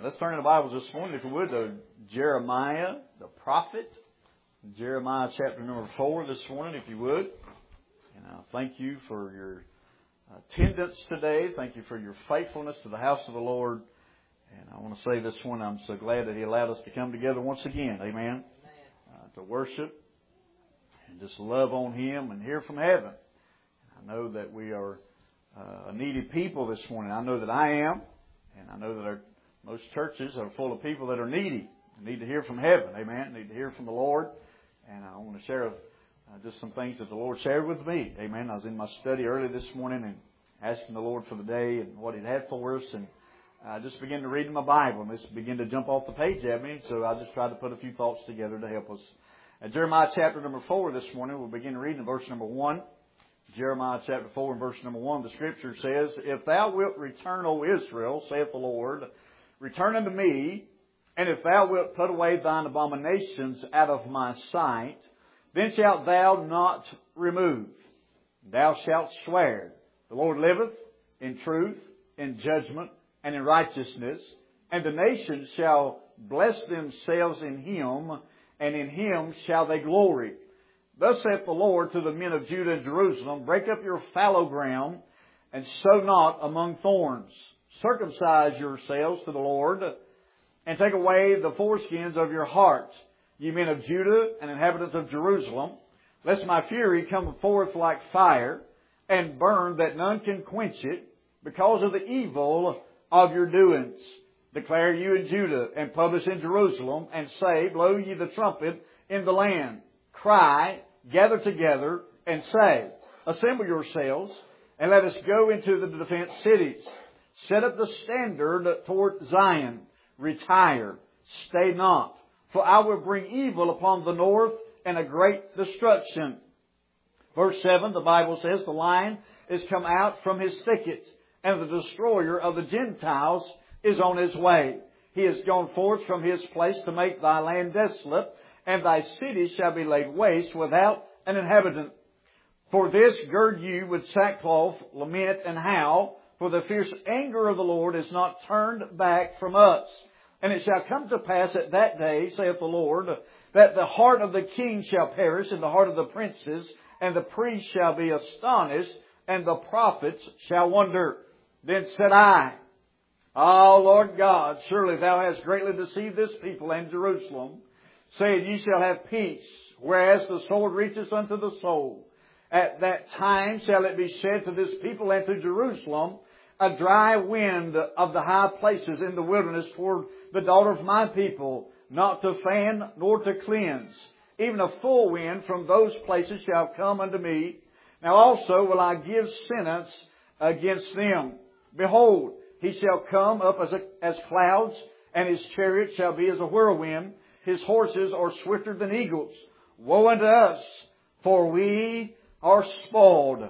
Let's turn in the Bibles this morning, if we would, to Jeremiah, the prophet. Jeremiah chapter number 4 this morning, if you would. And thank you for your attendance today. Thank you for your faithfulness to the house of the Lord. And I want to say this morning, I'm so glad that He allowed us to come together once again. Amen. To worship and just love on Him and hear from heaven. I know that we are a needy people this morning. I know that I am. And I know that most churches are full of people that are needy. Need to hear from heaven. Amen. Need to hear from the Lord. And I want to share just some things that the Lord shared with me. Amen. I was in my study early this morning and asking the Lord for the day and what He'd had for us. And I just began to read in my Bible. And this began to jump off the page at me. So I just tried to put a few thoughts together to help us. Jeremiah chapter number 4 this morning. We'll begin reading in verse number 1. Jeremiah chapter 4 and verse number 1. The Scripture says, "If thou wilt return, O Israel, saith the Lord, return unto me, and if thou wilt put away thine abominations out of my sight, then shalt thou not remove. Thou shalt swear, the Lord liveth, in truth, in judgment, and in righteousness, and the nations shall bless themselves in Him, and in Him shall they glory. Thus saith the Lord to the men of Judah and Jerusalem, break up your fallow ground, and sow not among thorns. Circumcise yourselves to the Lord, and take away the foreskins of your heart, ye men of Judah and inhabitants of Jerusalem, lest my fury come forth like fire, and burn that none can quench it, because of the evil of your doings. Declare you in Judah, and publish in Jerusalem, and say, blow ye the trumpet in the land. Cry, gather together, and say, assemble yourselves, and let us go into the defense cities. Set up the standard toward Zion. Retire, stay not. For I will bring evil upon the north and a great destruction." Verse 7, the Bible says, "The lion is come out from his thicket, and the destroyer of the Gentiles is on his way. He is gone forth from his place to make thy land desolate, and thy cities shall be laid waste without an inhabitant. For this gird you with sackcloth, lament and howl, for the fierce anger of the Lord is not turned back from us. And it shall come to pass at that day, saith the Lord, that the heart of the king shall perish, and the heart of the princes, and the priests shall be astonished, and the prophets shall wonder. Then said I, O Lord God, surely thou hast greatly deceived this people and Jerusalem, saying, ye shall have peace, whereas the sword reacheth unto the soul. At that time shall it be said to this people and to Jerusalem, a dry wind of the high places in the wilderness toward the daughter of my people, not to fan nor to cleanse. Even a full wind from those places shall come unto me. Now also will I give sentence against them. Behold, he shall come up as clouds, and his chariot shall be as a whirlwind. His horses are swifter than eagles. Woe unto us, for we are spoiled.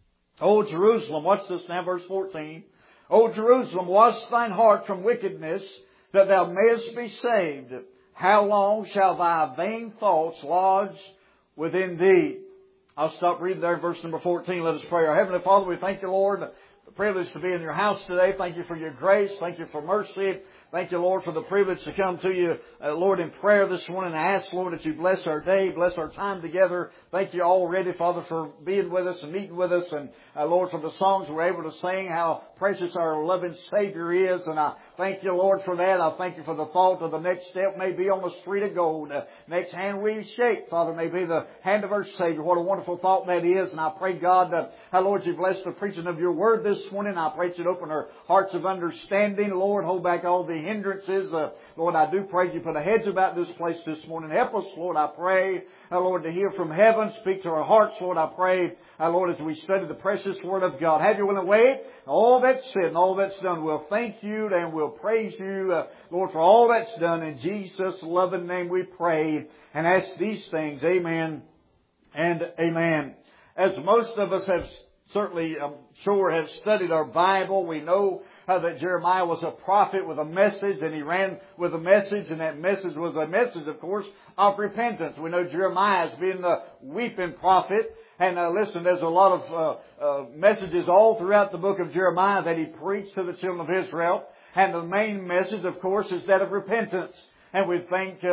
O Jerusalem," watch this now, verse 14. "O Jerusalem, wash thine heart from wickedness, that thou mayest be saved. How long shall thy vain thoughts lodge within thee?" I'll stop reading there, verse number 14. Let us pray. Our Heavenly Father, we thank you, Lord, the privilege to be in your house today. Thank you for your grace. Thank you for mercy. Thank you, Lord, for the privilege to come to you, Lord, in prayer this morning. I ask, Lord, that you bless our day, bless our time together. Thank you already, Father, for being with us and meeting with us. And, Lord, for the songs we're able to sing, how precious our loving Savior is. And I thank you, Lord, for that. I thank you for the thought of the next step may be on the street of gold. Next hand we shake, Father, may be the hand of our Savior. What a wonderful thought that is. And I pray, God, Lord, you bless the preaching of your word this morning. I pray that you'd open our hearts of understanding. Lord, hold back all the hindrances. Lord, I do pray you put a hedge about this place this morning. Help us, Lord, I pray, Lord, to hear from heaven. Speak to our hearts, Lord, I pray, Lord, as we study the precious Word of God. Have your will and way. All that's said and all that's done, we'll thank you and we'll praise you, Lord, for all that's done. In Jesus' loving name we pray and ask these things. Amen and amen. As most of us have certainly, I'm sure, have studied our Bible, we know that Jeremiah was a prophet with a message, and he ran with a message, and that message was a message, of course, of repentance. We know Jeremiah as being the weeping prophet. And listen, there's a lot of messages all throughout the book of Jeremiah that he preached to the children of Israel. And the main message, of course, is that of repentance. And we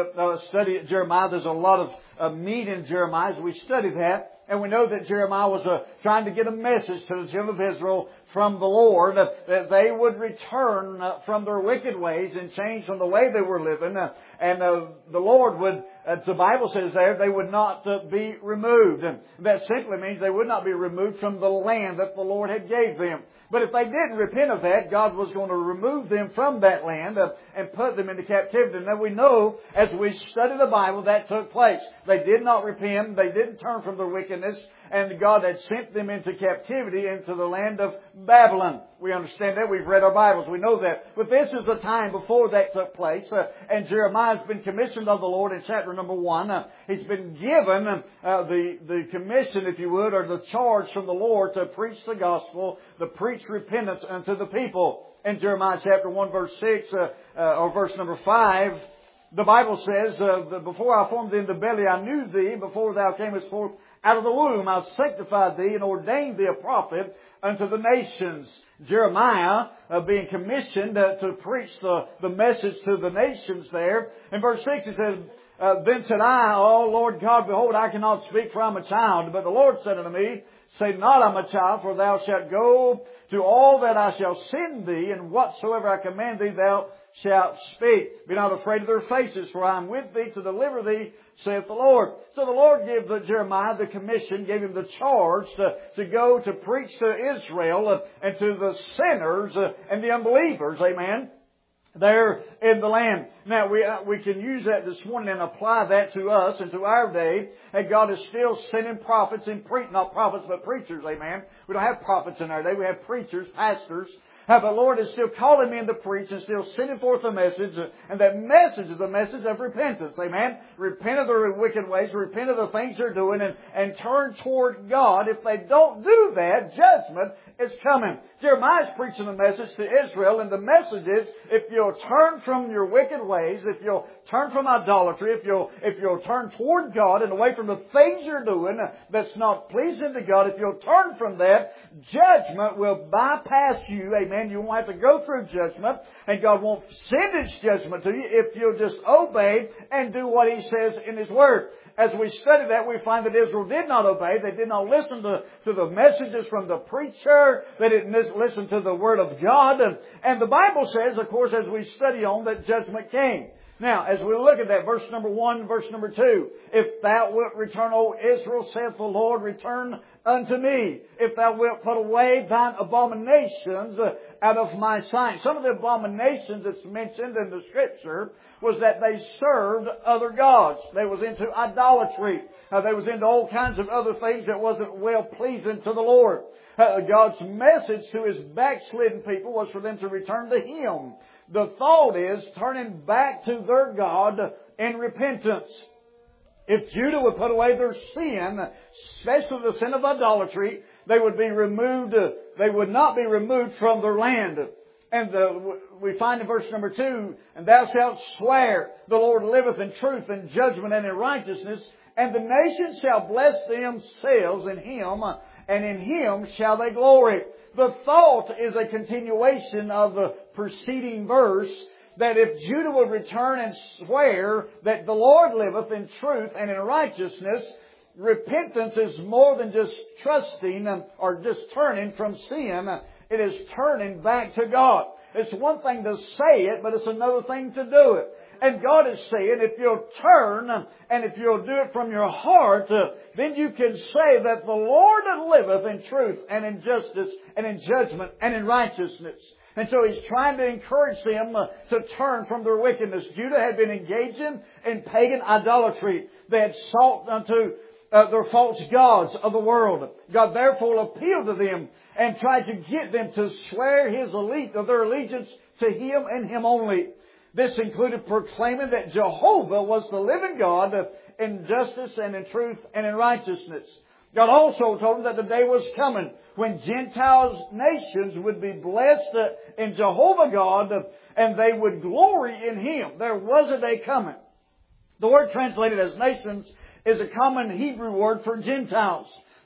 study Jeremiah. There's a lot of meat in Jeremiah as we study that. And we know that Jeremiah was trying to get a message to the children of Israel from the Lord that they would return from their wicked ways and change from the way they were living. And the Lord would, as the Bible says there, they would not be removed. And that simply means they would not be removed from the land that the Lord had gave them. But if they didn't repent of that, God was going to remove them from that land and put them into captivity. Now we know, as we study the Bible, that took place. They did not repent. They didn't turn from their wickedness. And God had sent them into captivity into the land of Babylon. We understand that. We've read our Bibles. We know that. But this is the time before that took place. And Jeremiah's been commissioned of the Lord in chapter number 1. He's been given the commission, if you would, or the charge from the Lord to preach the gospel, to preach repentance unto the people. In Jeremiah chapter 1 verse 6 or verse number 5, the Bible says, before I formed thee in the belly I knew thee, before thou camest forth out of the womb I sanctified thee and ordained thee a prophet unto the nations. Jeremiah being commissioned to preach the message to the nations there. In verse 6 it says, Then said I, O Lord God, behold, I cannot speak, for I am a child. But the Lord said unto me, Say not, I am a child, for thou shalt go to all that I shall send thee, and whatsoever I command thee thou shalt speak. Be not afraid of their faces, for I am with thee to deliver thee, saith the Lord. So the Lord gave Jeremiah the commission, gave him the charge to go to preach to Israel and to the sinners and the unbelievers. Amen. There in the land. Now we can use that this morning and apply that to us and to our day. And God is still sending prophets and not prophets but preachers. Amen. We don't have prophets in our day. We have preachers, pastors. But the Lord is still calling men to preach and still sending forth a message. And that message is a message of repentance. Amen. Repent of their wicked ways. Repent of the things they're doing and turn toward God. If they don't do that, judgment is coming. Jeremiah is preaching a message to Israel, and the message is, if you'll turn from your wicked ways, if you'll turn from idolatry, if you'll turn toward God and away from the things you're doing that's not pleasing to God, if you'll turn from that, judgment will bypass you. Amen. You won't have to go through judgment, and God won't send His judgment to you if you'll just obey and do what He says in His Word. As we study that, we find that Israel did not obey. They did not listen to the messages from the preacher. They didn't listen to the Word of God. And the Bible says, of course, as we study on, that judgment came. Now, as we look at that, verse number 1, verse number 2, If thou wilt return, O Israel, saith the Lord, return unto me. If thou wilt put away thine abominations out of my sight. Some of the abominations that's mentioned in the Scripture was that they served other gods. They was into idolatry. They was into all kinds of other things that wasn't well pleasing to the Lord. God's message to His backslidden people was for them to return to Him. The thought is turning back to their God in repentance. If Judah would put away their sin, especially the sin of idolatry, they would be removed. They would not be removed from their land. And we find in verse number 2, And thou shalt swear, the Lord liveth in truth and judgment and in righteousness, and the nations shall bless themselves in Him, and in Him shall they glory. The thought is a continuation of the preceding verse, that if Judah would return and swear that the Lord liveth in truth and in righteousness, repentance is more than just trusting or just turning from sin. It is turning back to God. It's one thing to say it, but it's another thing to do it. And God is saying, if you'll turn and if you'll do it from your heart, then you can say that the Lord liveth in truth and in justice and in judgment and in righteousness. And so He's trying to encourage them to turn from their wickedness. Judah had been engaging in pagan idolatry. They had sought unto their false gods of the world. God therefore appealed to them and tried to get them to swear their allegiance to Him and Him only. This included proclaiming that Jehovah was the living God in justice and in truth and in righteousness. God also told them that the day was coming when Gentiles nations would be blessed in Jehovah God and they would glory in Him. There was a day coming. The word translated as nations is a common Hebrew word for Gentiles.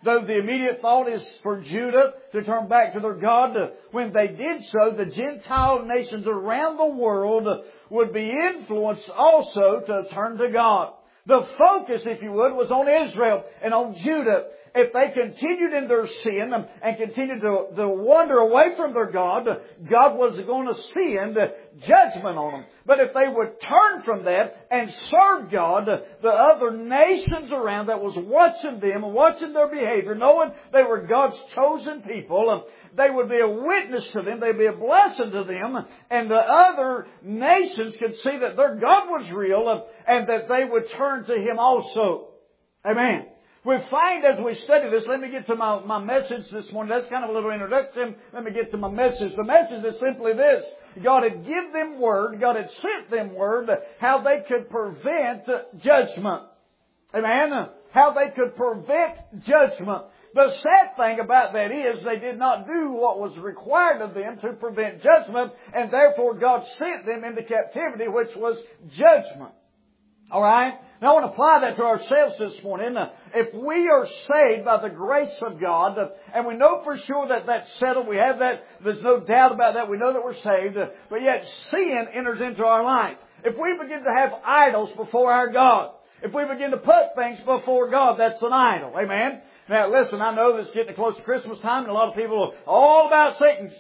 Though the immediate thought is for Judah to turn back to their God, when they did so, the Gentile nations around the world would be influenced also to turn to God. The focus, if you would, was on Israel and on Judah. If they continued in their sin and continued to wander away from their God, God was going to send judgment on them. But if they would turn from that and serve God, the other nations around that was watching them and watching their behavior, knowing they were God's chosen people, they would be a witness to them, they'd be a blessing to them, and the other nations could see that their God was real and that they would turn to Him also. Amen. We find as we study this, let me get to my message this morning. That's kind of a little introduction. Let me get to my message. The message is simply this. God had given them word, God had sent them word, how they could prevent judgment. Amen? How they could prevent judgment. The sad thing about that is they did not do what was required of them to prevent judgment, and therefore God sent them into captivity, which was judgment. Alright? Now I want to apply that to ourselves this morning. If we are saved by the grace of God, and we know for sure that that's settled, we have that, there's no doubt about that, we know that we're saved, but yet sin enters into our life. If we begin to have idols before our God, if we begin to put things before God, that's an idol. Amen? Now listen, I know this is getting close to Christmas time, and a lot of people are all about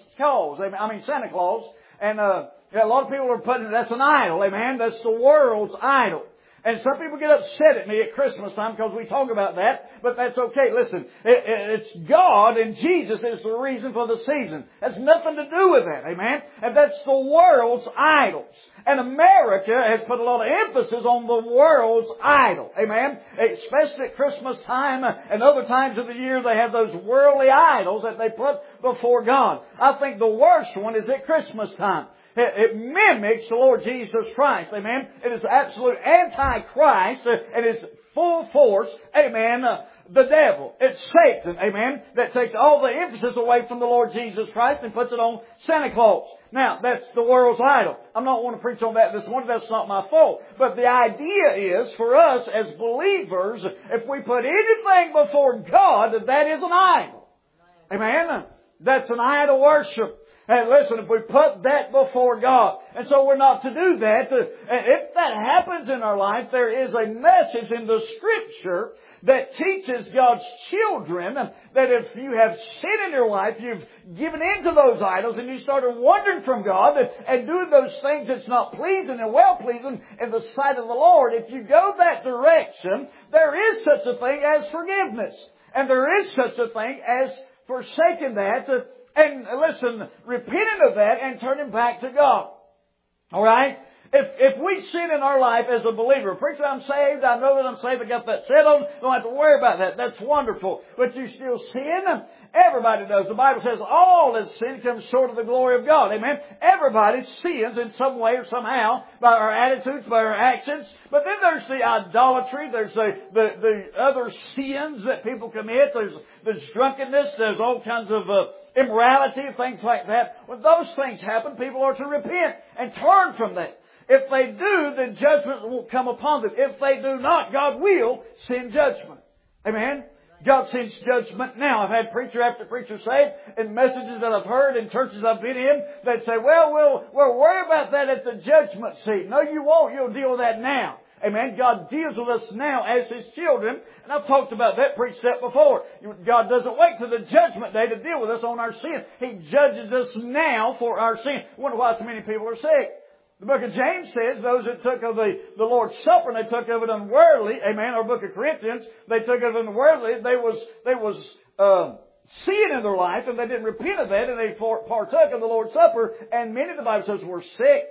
Santa Claus, and a lot of people are putting, that's an idol, amen? That's the world's idol. And some people get upset at me at Christmas time because we talk about that, but that's okay. Listen, it's God and Jesus is the reason for the season. Has nothing to do with that, amen? And that's the world's idols. And America has put a lot of emphasis on the world's idol, amen? Especially at Christmas time and other times of the year, they have those worldly idols that they put before God. I think the worst one is at Christmas time. It mimics the Lord Jesus Christ. Amen. It is absolute anti-Christ and is full force. Amen. The devil. It's Satan. Amen. That takes all the emphasis away from the Lord Jesus Christ and puts it on Santa Claus. Now, that's the world's idol. I'm not want to preach on that this morning. That's not my fault. But the idea is for us as believers, if we put anything before God, that is an idol. Amen. That's an idol worship. And listen, if we put that before God, and so we're not to do that, if that happens in our life, there is a message in the Scripture that teaches God's children that if you have sin in your life, you've given in to those idols, and you started wandering from God and doing those things that's not pleasing and well-pleasing in the sight of the Lord, if you go that direction, there is such a thing as forgiveness. And there is such a thing as forsaking that, and listen, repenting of that and turning back to God. Alright? If we sin in our life as a believer, preacher, I'm saved, I know that I'm saved, I got that settled, don't have to worry about that. That's wonderful. But you still sin? Everybody does. The Bible says all has sinned comes short of the glory of God. Amen? Everybody sins in some way or somehow by our attitudes, by our actions. But then there's the idolatry, there's the other sins that people commit, there's drunkenness, there's all kinds of immorality, things like that. When those things happen, people are to repent and turn from that. If they do, then judgment will come upon them. If they do not, God will send judgment. Amen? God sends judgment now. I've had preacher after preacher say in messages that I've heard in churches I've been in, they'd say, well, we'll worry about that at the judgment seat. No, you won't. You'll deal with that now. Amen. God deals with us now as His children. And I've talked about that, preached that before. God doesn't wait till the judgment day to deal with us on our sin. He judges us now for our sin. I wonder why so many people are sick. The book of James says those that took of the Lord's Supper and they took of it unworthily, amen, or book of Corinthians, they took of it unworthily, they was sin in their life and they didn't repent of that and they partook of the Lord's Supper and many of the Bible says were sick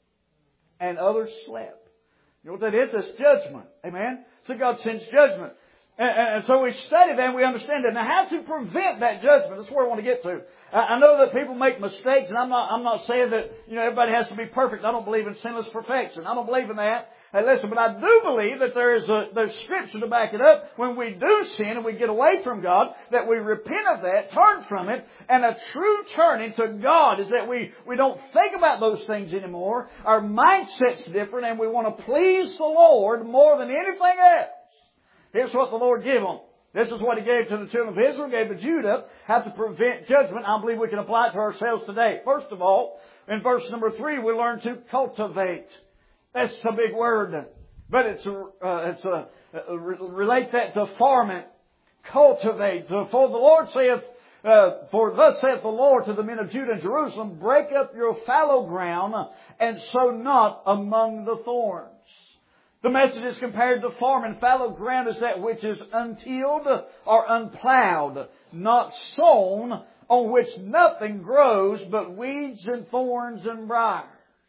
and others slept. You know what that is? That's judgment. Amen? So God sends judgment. And so we study that and we understand that. Now how to prevent that judgment? That's where I want to get to. I know that people make mistakes and I'm not saying that, everybody has to be perfect. I don't believe in sinless perfection. I don't believe in that. Hey, listen, but I do believe that there's Scripture to back it up. When we do sin and we get away from God, that we repent of that, turn from it, and a true turning to God is that we don't think about those things anymore. Our mindset's different and we want to please the Lord more than anything else. Here's what the Lord gave them. This is what He gave to the children of Israel, gave to Judah, how to prevent judgment. I believe we can apply it to ourselves today. First of all, in verse number 3, we learn to cultivate. That's a big word. But relate that to farming. Cultivate. For the Lord saith, for thus saith the Lord to the men of Judah and Jerusalem, break up your fallow ground and sow not among the thorns. The message is compared to farming. Fallow ground is that which is untilled or unplowed, not sown, on which nothing grows but weeds and thorns and briars.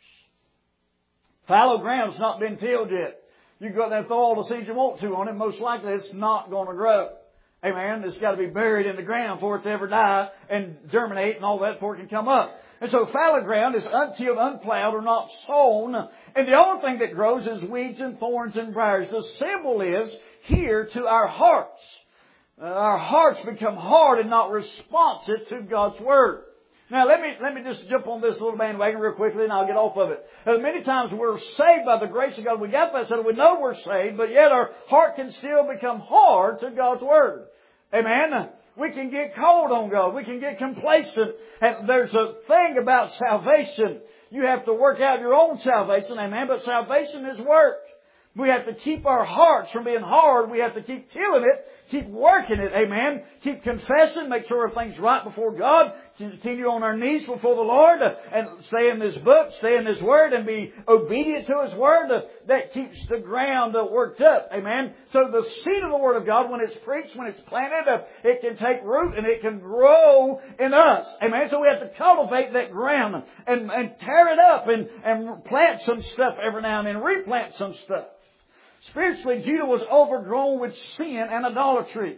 Fallow ground's not been tilled yet. You can go out there and throw all the seeds you want to on it. Most likely it's not going to grow. Amen. It's got to be buried in the ground for it to ever die and germinate and all that before it can come up. And so fallow ground is untilled, unplowed, or not sown. And the only thing that grows is weeds and thorns and briars. The symbol is here to our hearts. Our hearts become hard and not responsive to God's Word. Now let me just jump on this little bandwagon real quickly and I'll get off of it. Many times we're saved by the grace of God. We got that, so we know we're saved, but yet our heart can still become hard to God's Word. Amen. We can get cold on God. We can get complacent. And there's a thing about salvation. You have to work out your own salvation. Amen. But salvation is work. We have to keep our hearts from being hard. We have to keep tilling it. Keep working it. Amen. Keep confessing. Make sure everything's right before God. Continue on our knees before the Lord. And stay in this book. Stay in His Word. And be obedient to His Word. That keeps the ground worked up. Amen. So the seed of the Word of God, when it's preached, when it's planted, it can take root and it can grow in us. Amen. So we have to cultivate that ground and tear it up and plant some stuff every now and then. Replant some stuff. Spiritually, Judah was overgrown with sin and idolatry.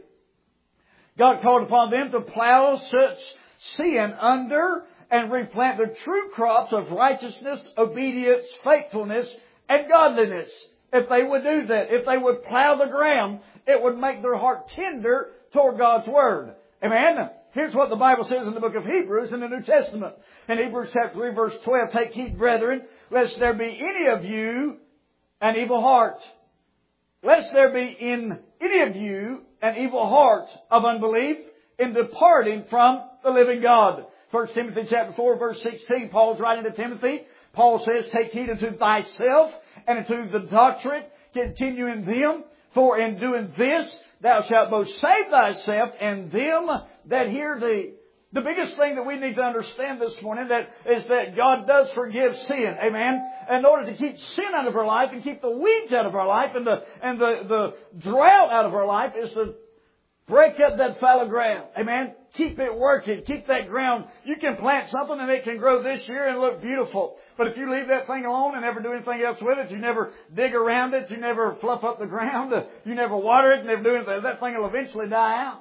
God called upon them to plow such sin under and replant the true crops of righteousness, obedience, faithfulness, and godliness. If they would do that, if they would plow the ground, it would make their heart tender toward God's Word. Amen? Here's what the Bible says in the book of Hebrews in the New Testament. In Hebrews chapter 3 verse 12, take heed, brethren, lest there be any of you an evil heart. Lest there be in any of you an evil heart of unbelief in departing from the living God. 1 Timothy chapter 4 verse 16, Paul's writing to Timothy. Paul says, take heed unto thyself and unto the doctrine, continue in them, for in doing this thou shalt both save thyself and them that hear thee. The biggest thing that we need to understand this morning is that God does forgive sin. Amen. In order to keep sin out of our life and keep the weeds out of our life and the drought out of our life is to break up that fallow ground. Amen. Keep it working. Keep that ground. You can plant something and it can grow this year and look beautiful. But if you leave that thing alone and never do anything else with it, you never dig around it, you never fluff up the ground, you never water it, never do anything, that thing will eventually die out.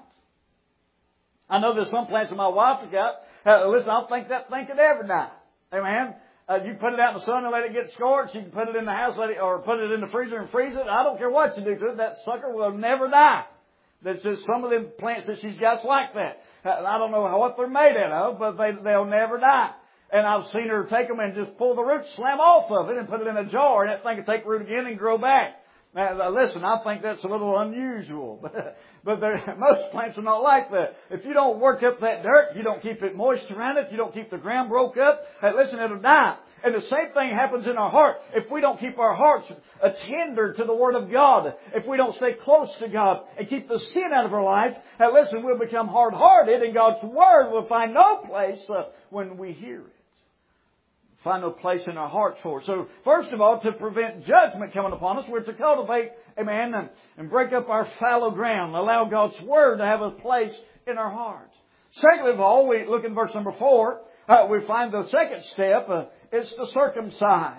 I know there's some plants that my wife has got. Listen, I don't think that thing could ever die. Amen. You can put it out in the sun and let it get scorched. You can put it in the house, or put it in the freezer and freeze it. I don't care what you do to it. That sucker will never die. There's just some of them plants that she's got like that. I don't know what they're made out of, but they'll never die. And I've seen her take them and just pull the roots, slam off of it, and put it in a jar, and that thing will take root again and grow back. Now, listen, I think that's a little unusual, but most plants are not like that. If you don't work up that dirt, you don't keep it moist around it, you don't keep the ground broke up, listen, it'll die. And the same thing happens in our heart. If we don't keep our hearts tender to the Word of God, if we don't stay close to God and keep the sin out of our life, listen, we'll become hard-hearted and God's Word will find no place when we hear it. Find no place in our hearts for it. So, first of all, to prevent judgment coming upon us, we're to cultivate, amen, and break up our fallow ground. Allow God's Word to have a place in our hearts. Secondly of all, we look in verse number 4, we find the second step, it's to circumcise.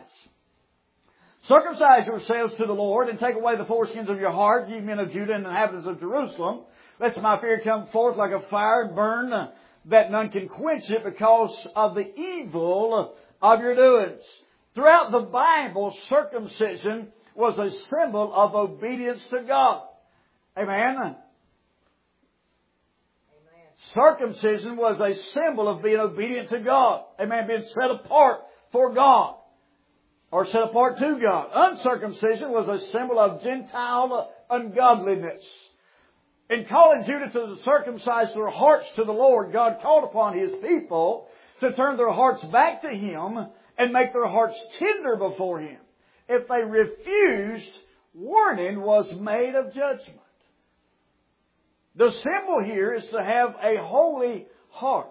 Circumcise yourselves to the Lord and take away the foreskins of your heart, ye men of Judah and inhabitants of Jerusalem. Lest my fear come forth like a fire and burn, that none can quench it because of the evil of your doings. Throughout the Bible, circumcision was a symbol of obedience to God. Amen. Circumcision was a symbol of being obedient to God. Amen. Being set apart for God. Or set apart to God. Uncircumcision was a symbol of Gentile ungodliness. In calling Judah to circumcise their hearts to the Lord, God called upon His people to turn their hearts back to Him and make their hearts tender before Him. If they refused, warning was made of judgment. The symbol here is to have a holy heart.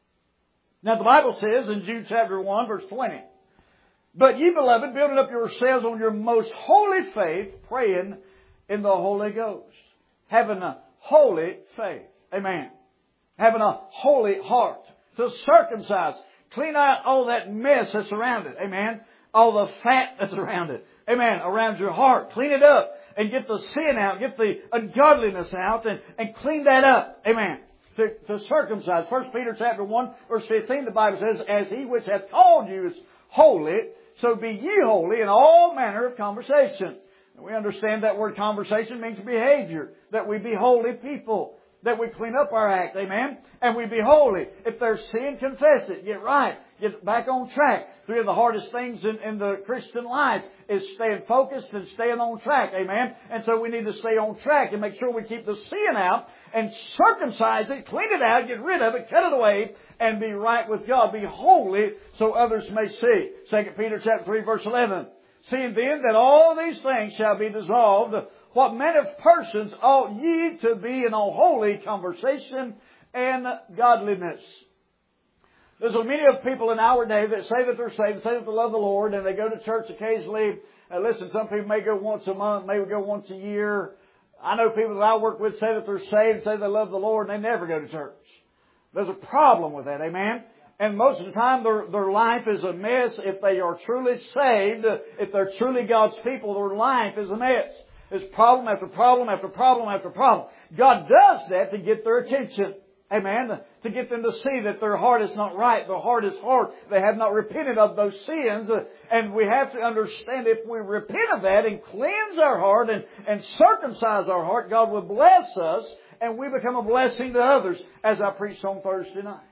Now the Bible says in Jude chapter 1 verse 20, "But ye beloved, building up yourselves on your most holy faith, praying in the Holy Ghost." Having a holy faith. Amen. Having a holy heart. To circumcise. Clean out all that mess that's around it. Amen. All the fat that's around it. Amen. Around your heart. Clean it up. And get the sin out. Get the ungodliness out. And clean that up. Amen. To circumcise. 1 Peter chapter 1 verse 15, the Bible says, "As He which hath called you is holy, so be ye holy in all manner of conversation." And we understand that word conversation means behavior. That we be holy people. That we clean up our act. Amen. And we be holy. If there's sin, confess it. Get right. Get back on track. Three of the hardest things in the Christian life is staying focused and staying on track. Amen. And so we need to stay on track and make sure we keep the sin out and circumcise it, clean it out, get rid of it, cut it away, and be right with God. Be holy so others may see. 2 Peter chapter 3 verse 11. "Seeing then that all these things shall be dissolved, what manner of persons ought ye to be in all holy conversation and godliness?" There's so many of people in our day that say that they're saved, say that they love the Lord, and they go to church occasionally. Listen, some people may go once a month, maybe go once a year. I know people that I work with say that they're saved, say they love the Lord, and they never go to church. There's a problem with that, amen? And most of the time their life is a mess. If they are truly saved, if they're truly God's people, their life is a mess. There's problem after problem after problem after problem. God does that to get their attention. Amen. To get them to see that their heart is not right. Their heart is hard. They have not repented of those sins. And we have to understand if we repent of that and cleanse our heart and circumcise our heart, God will bless us and we become a blessing to others, as I preached on Thursday night.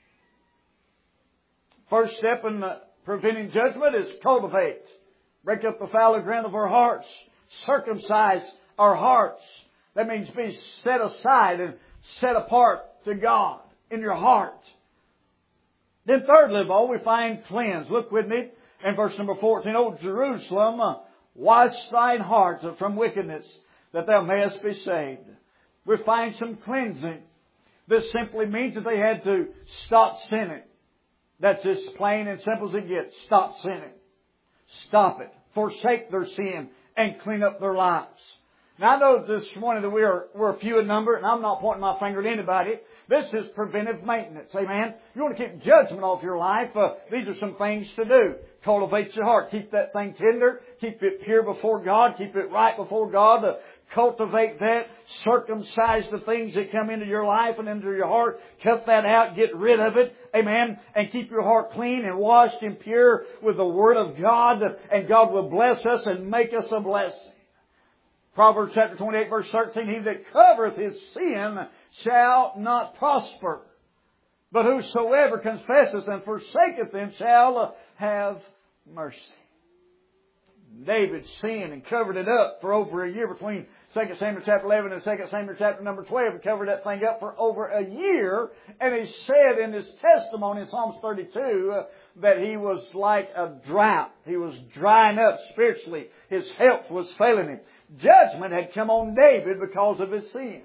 First step in preventing judgment is cultivate. Break up the fallow ground of our hearts. Circumcise our hearts. That means be set aside and set apart to God in your heart. Then thirdly of all, we find cleanse. Look with me in verse number 14. "O Jerusalem, wash thine heart from wickedness, that thou mayest be saved." We find some cleansing. This simply means that they had to stop sinning. That's as plain and simple as it gets. Stop sinning. Stop it. Forsake their sin and clean up their lives. Now I know this morning that we're few in number, and I'm not pointing my finger at anybody. This is preventive maintenance. Amen. You want to keep judgment off your life, these are some things to do. Cultivate your heart. Keep that thing tender. Keep it pure before God. Keep it right before God. Cultivate that. Circumcise the things that come into your life and into your heart. Cut that out. Get rid of it. Amen. And keep your heart clean and washed and pure with the Word of God. And God will bless us and make us a blessing. Proverbs chapter 28 verse 13, "He that covereth his sin shall not prosper. But whosoever confesseth and forsaketh them shall have mercy." David sinned and covered it up for over a year between 2 Samuel chapter 11 and 2 Samuel chapter number 12. He covered that thing up for over a year. And he said in his testimony in Psalms 32 that he was like a drought. He was drying up spiritually. His health was failing him. Judgment had come on David because of his sin.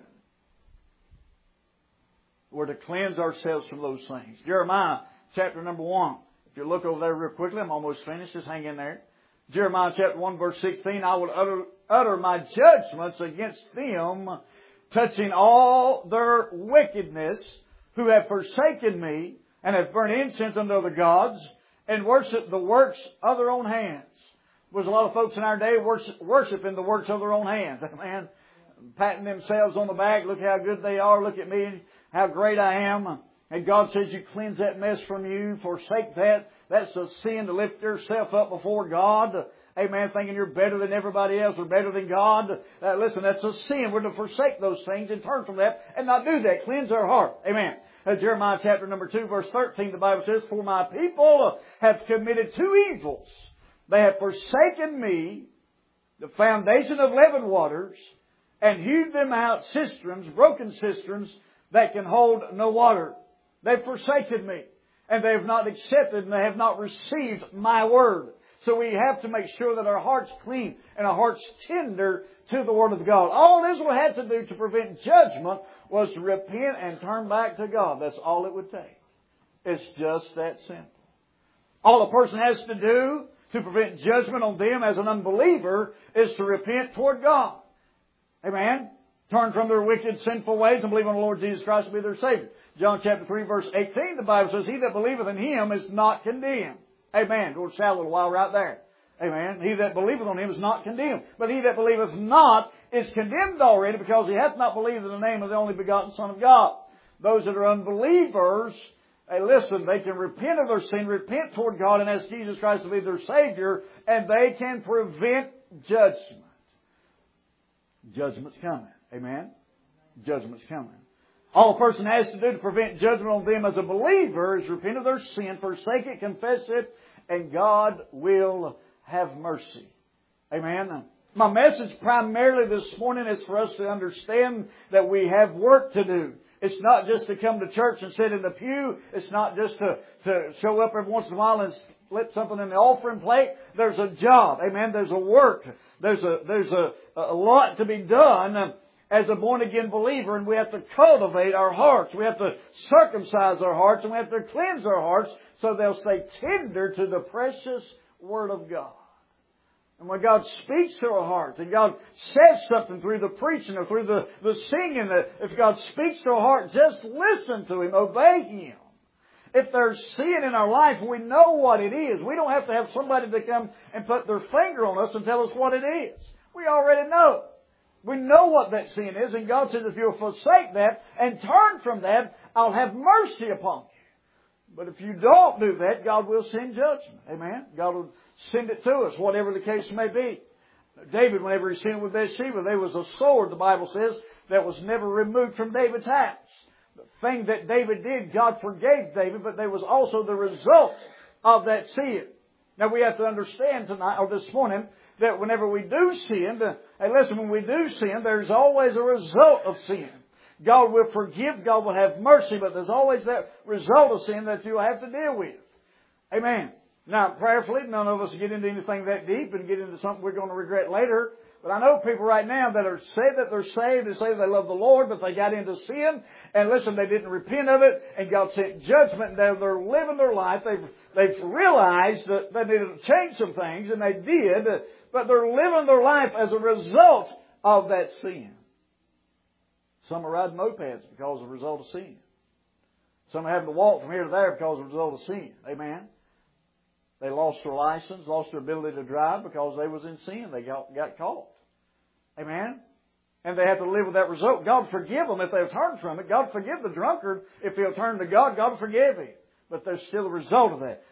We're to cleanse ourselves from those things. Jeremiah chapter number 1. If you look over there real quickly, I'm almost finished. Just hang in there. Jeremiah chapter 1 verse 16, "I will utter my judgments against them, touching all their wickedness, who have forsaken me, and have burned incense unto other gods, and worship the works of their own hands." There's a lot of folks in our day worshiping the works of their own hands. Amen. Patting themselves on the back. Look how good they are. Look at me. How great I am. And God says you cleanse that mess from you. Forsake that. That's a sin to lift yourself up before God. Amen. Thinking you're better than everybody else or better than God. Listen, that's a sin. We're to forsake those things and turn from that and not do that. Cleanse our heart. Amen. Jeremiah chapter number 2 verse 13, the Bible says, "For my people have committed two evils. They have forsaken me, the foundation of living waters, and hewed them out cisterns, broken cisterns, that can hold no water. They've forsaken me, and they have not accepted, and they have not received my word. So we have to make sure that our heart's clean and our heart's tender to the Word of God. All Israel had to do to prevent judgment was to repent and turn back to God. That's all it would take. It's just that simple. All a person has to do to prevent judgment on them as an unbeliever is to repent toward God. Amen? Turn from their wicked, sinful ways and believe on the Lord Jesus Christ to be their Savior. John chapter 3, verse 18, the Bible says, He that believeth in Him is not condemned. Amen. Go to shout a little while right there. Amen. He that believeth on Him is not condemned. But he that believeth not is condemned already, because he hath not believed in the name of the only begotten Son of God. Those that are unbelievers, hey, listen, they can repent of their sin, repent toward God, and ask Jesus Christ to be their Savior, and they can prevent judgment. Judgment's coming. Amen. Judgment's coming. All a person has to do to prevent judgment on them as a believer is repent of their sin, forsake it, confess it, and God will have mercy. Amen. My message primarily this morning is for us to understand that we have work to do. It's not just to come to church and sit in the pew. It's not just to show up every once in a while and slip something in the offering plate. There's a job. Amen. There's a work. There's a lot to be done as a born-again believer, and we have to cultivate our hearts. We have to circumcise our hearts, and we have to cleanse our hearts so they'll stay tender to the precious Word of God. And when God speaks to our hearts, and God says something through the preaching or through the singing, that if God speaks to our heart, just listen to Him, obey Him. If there's sin in our life, we know what it is. We don't have to have somebody to come and put their finger on us and tell us what it is. We already know. We know what that sin is, and God says, if you'll forsake that and turn from that, I'll have mercy upon you. But if you don't do that, God will send judgment. Amen? God will send it to us, whatever the case may be. David, whenever he sinned with Bathsheba, there was a sword, the Bible says, that was never removed from David's house. The thing that David did, God forgave David, but there was also the result of that sin. Now we have to understand tonight, or this morning, that whenever we do sin, and listen, when we do sin, there's always a result of sin. God will forgive, God will have mercy, but there's always that result of sin that you'll have to deal with. Amen. Now, prayerfully, none of us get into anything that deep and get into something we're going to regret later. But I know people right now that are say that they're saved and say they love the Lord, but they got into sin, and listen, they didn't repent of it, and God sent judgment, and they're living their life. They've realized that they needed to change some things, and they did, but they're living their life as a result of that sin. Some are riding mopeds because of the result of sin. Some are having to walk from here to there because of the result of sin. Amen. They lost their license, lost their ability to drive because they was in sin. They got caught. Amen. And they have to live with that result. God forgive them if they've turned from it. God forgive the drunkard if he'll turn to God. God will forgive him. But there's still a result of that.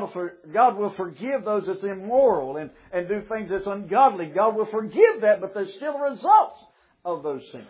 God will forgive those that's immoral and do things that's ungodly. God will forgive that, but there's still a result of those sins.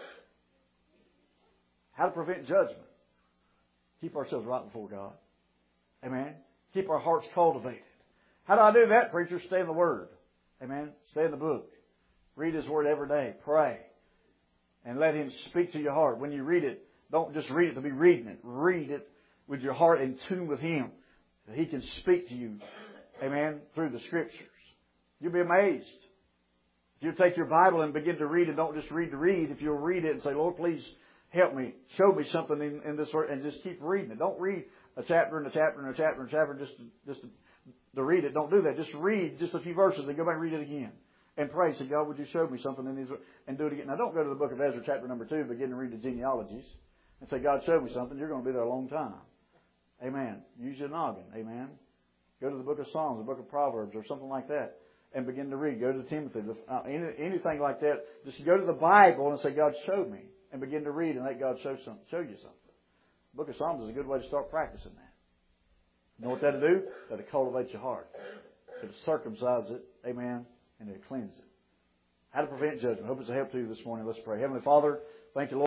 How to prevent judgment? Keep ourselves right before God. Amen. Keep our hearts cultivated. How do I do that, preacher? Stay in the Word. Amen. Stay in the book. Read His Word every day. Pray. And let Him speak to your heart. When you read it, don't just read it to be reading it. Read it with your heart in tune with Him. That He can speak to you. Amen. Through the Scriptures. You'll be amazed. If you take your Bible and begin to read it, don't just read to read. If you'll read it and say, Lord, please help me. Show me something in this Word. And just keep reading it. Don't read a chapter and a chapter and a chapter and a chapter just to read it. Don't do that. Just read just a few verses and go back and read it again. And pray. Say, God, would you show me something in these, and do it again. Now, don't go to the book of Ezra, chapter number 2, and begin to read the genealogies and say, God, show me something. You're going to be there a long time. Amen. Use your noggin. Amen. Go to the book of Psalms, the book of Proverbs, or something like that, and begin to read. Go to Timothy. Anything like that. Just go to the Bible and say, God, show me. And begin to read and let God show you something. The book of Psalms is a good way to start practicing that. You know what that'll do? That'll cultivate your heart. It'll circumcise it. Amen. And it'll cleanse it. How to prevent judgment. I hope it's a help to you this morning. Let's pray. Heavenly Father, thank you, Lord.